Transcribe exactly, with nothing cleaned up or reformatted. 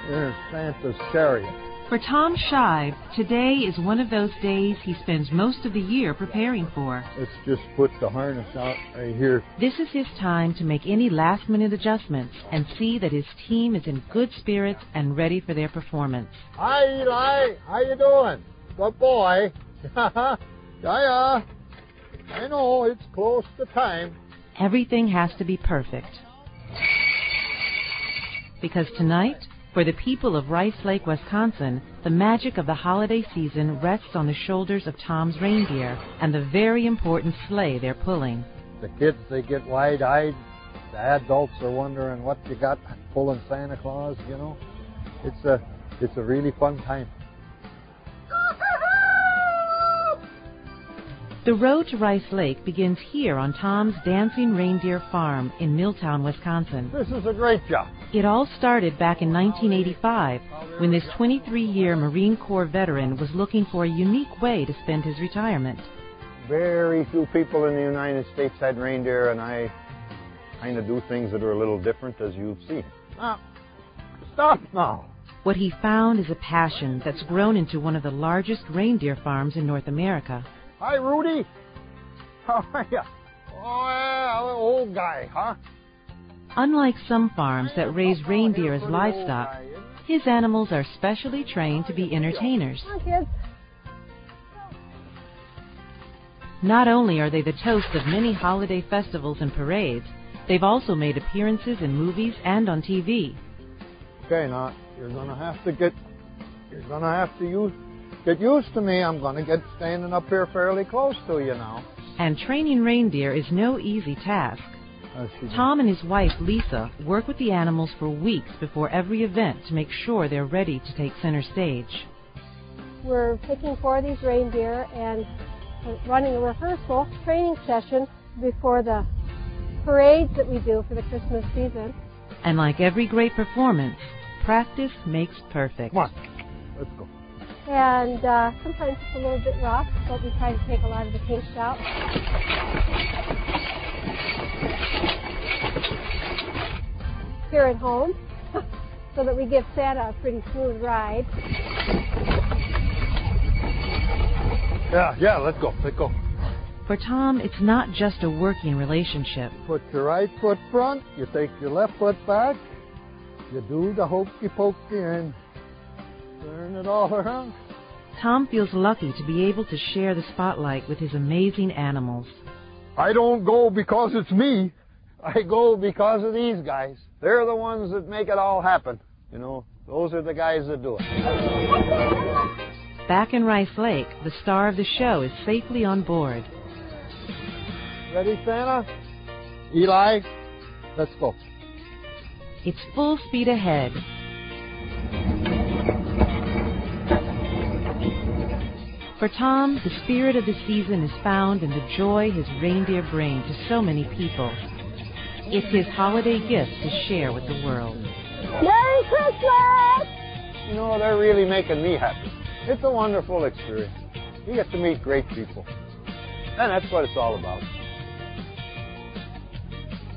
There's Santa's chariot. For Tom Shive, today is one of those days he spends most of the year preparing for. Let's just put the harness out right here. This is his time to make any last-minute adjustments and see that his team is in good spirits and ready for their performance. Hi, Eli. How you doing? Good boy. Yeah, yeah. I know, it's close to time. Everything has to be perfect. Because tonight, for the people of Rice Lake, Wisconsin, the magic of the holiday season rests on the shoulders of Tom's reindeer and the very important sleigh they're pulling. The kids, they get wide-eyed. The adults are wondering what you got pulling Santa Claus, you know. It's a, it's a really fun time. The road to Rice Lake begins here on Tom's Dancing Reindeer Farm in Milltown, Wisconsin. This is a great job. It all started back in nineteen eighty-five when this twenty-three-year Marine Corps veteran was looking for a unique way to spend his retirement. Very few people in the United States had reindeer, and I kind of do things that are a little different, as you've seen. Ah, stop now. What he found is a passion that's grown into one of the largest reindeer farms in North America. Hi, Rudy. How are you? Oh, yeah, old guy, huh? Unlike some farms that raise reindeer as livestock, his animals are specially trained to be entertainers. Not only are they the toast of many holiday festivals and parades, they've also made appearances in movies and on T V. Okay, now, you're going to have to get, you're going to have to use... Get used to me. I'm going to get standing up here fairly close to you now. And training reindeer is no easy task. Tom and his wife, Lisa, work with the animals for weeks before every event to make sure they're ready to take center stage. We're picking for these reindeer and running a rehearsal training session before the parades that we do for the Christmas season. And like every great performance, practice makes perfect. Come on, let's go. And uh, sometimes it's a little bit rough, but we try to take a lot of the kinks out. Here at home, so that we give Santa a pretty smooth ride. Yeah, yeah, let's go, let's go. For Tom, it's not just a working relationship. Put your right foot front, you take your left foot back, you do the hokey pokey and turn it all around. Tom feels lucky to be able to share the spotlight with his amazing animals. I don't go because it's me. I go because of these guys. They're the ones that make it all happen. You know, those are the guys that do it. Back in Rice Lake, the star of the show is safely on board. Ready, Santa? Eli, let's go. It's full speed ahead. For Tom, the spirit of the season is found in the joy his reindeer bring to so many people. It's his holiday gift to share with the world. Merry Christmas! You know, they're really making me happy. It's a wonderful experience. You get to meet great people. And that's what it's all about.